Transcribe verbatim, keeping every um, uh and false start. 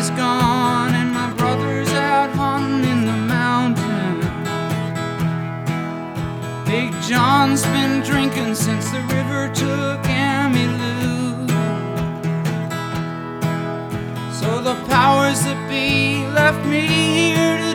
is gone and my brother's out hunting in the mountain. Big John's been drinking since the river took